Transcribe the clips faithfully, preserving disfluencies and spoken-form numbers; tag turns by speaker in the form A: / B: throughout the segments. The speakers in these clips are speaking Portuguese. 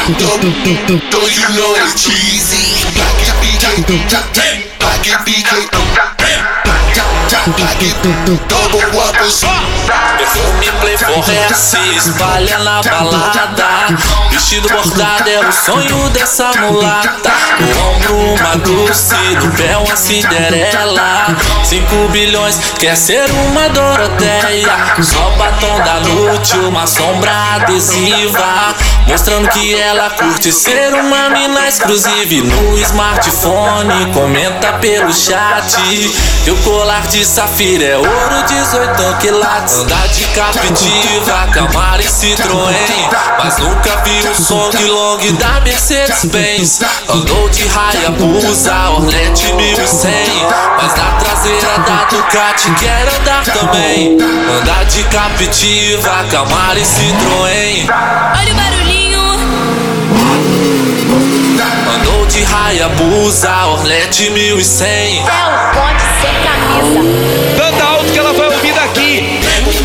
A: Though you know it's cheesy. Pocket B K, pocket B K, pocket double whoppers.
B: Perfume Playboy é se espalha na balada. Vestido bordado é o sonho dessa mulata. No ombro uma Dulce, no pé uma Cinderela. Cinco bilhões, quer ser uma Doroteia. Só batom da Lute, uma sombra adesiva, mostrando que ela curte ser uma mina exclusiva. No smartphone, comenta pelo chat. Teu colar de safira é ouro dezoito quilates. Anda de Captiva, Camaro e Citroën, mas nunca vi um Song Long da Mercedes-Benz. Andou de Hayabusa, Hornet mil e cem, mas na traseira da Ducati quer andar também. Anda de Captiva, Camaro e Citroën.
C: Olha o barulhinho.
B: Andou de Hayabusa, Hornet mil e cem.
C: Céu, ponte sem camisa.
D: Tanta alto que ela vai ouvir daqui.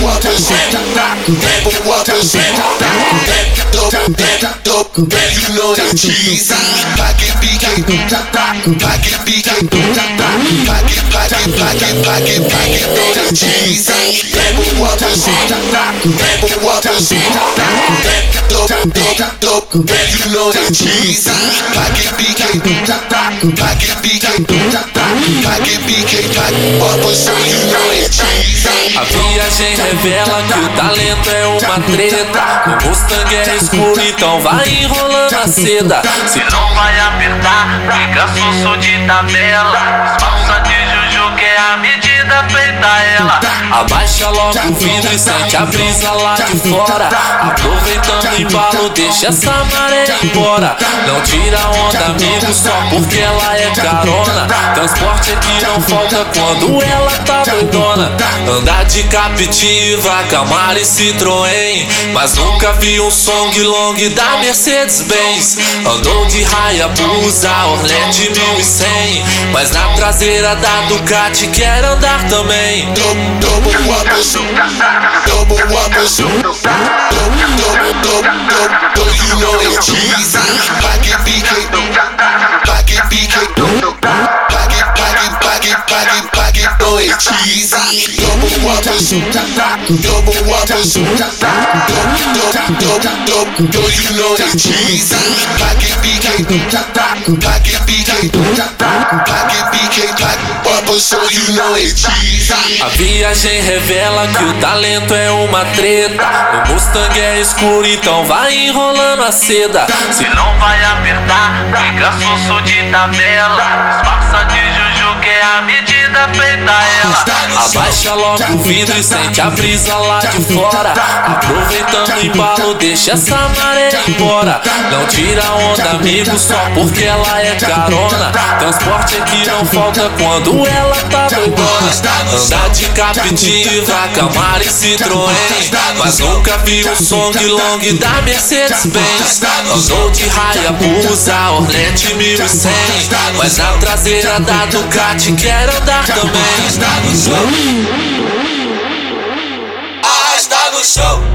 A: You know it's cheesy. Pocket B K, pocket B K, pocket, pocket, pocket, pocket, pocket, know it's cheesy. Rebel whoppers, rebel whoppers, dope, dope, dope. You know it's cheesy. Pocket B K, pocket B K, pocket B K, pocket whoppers, so you know it's cheesy.
B: A viagem revela que o talento é uma treta. O Mustang é escuro, então vai enrolando a seda. Se não vai apertar, fica susso de tabela. Esparça de juju que é a medida feita ela. Abaixa logo o vidro e sente a brisa lá de fora. Aproveitando o embalo, deixa essa maré embora. Não tira onda, amigo, só porque ela é carona. Transporte aqui não falta quando ela tá doidona. Andar de Captiva, Camaro e Citroën, mas nunca vi um Song Long da Mercedes-Benz. Andou de Hayabusa, Hornet mil e cem, mas na traseira da Ducati quer andar também.
A: Double whoppers, double whoppers, double, double, double, double. You know it's cheesy. Pocket B K, pocket B K, pocket, pocket, pocket, pocket, pocket. Know it's cheesy. Double whoppers, double whoppers, double, double, double, double. You know it's cheesy. Pocket B K, pocket B K, pocket B K, pocket whoppers, so you know it's cheesy.
B: A viagem revela que o talento é uma treta. O Mustang é escuro, então vai enrolando a seda. Se não vai apertar, fica susso de tabela. Esparça de juju que é a medida feita ela. Abaixa logo o vidro e sente a brisa lá de fora. Aproveitando o embalo, deixa essa maré embora. Não tira onda, amigo, só porque ela é carona. Transporte aqui não falta quando ela tá doidona. Andar de Captiva, Camaro e Citroën, mas nunca vi um Song Long da Mercedes-Benz. Andou de Hayabusa, Hornet mil e cem, mas na traseira da Ducati quer andar também.
A: Ah, está no show.